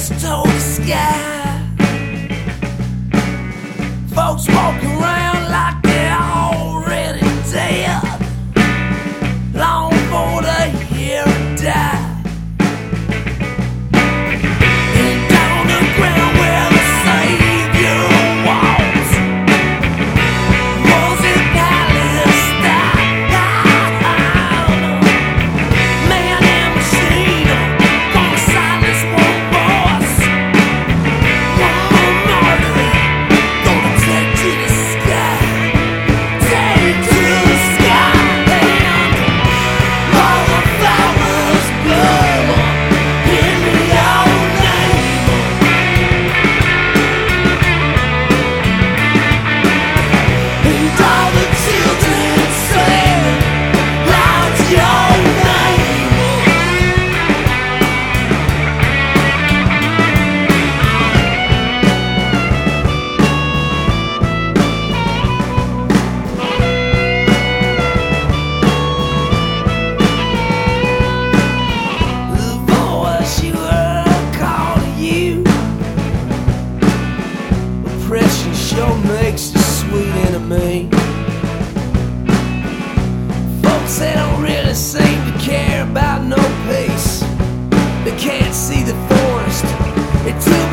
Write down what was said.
toward the sky. Folks walk around like they're already dead, long before they hear it die. And on the ground where the Savior walks was in Palestine. Man and machine gonna silence one voice, one martyr gonna take to the sky, take to the sky. And all the flowers bloom in your name, and all the children sing loud your name. The voice you heard calling you, oppression sure makes you sweet enemy. Folks, they don't really seem to care about no peace. They can't see the forest, they're too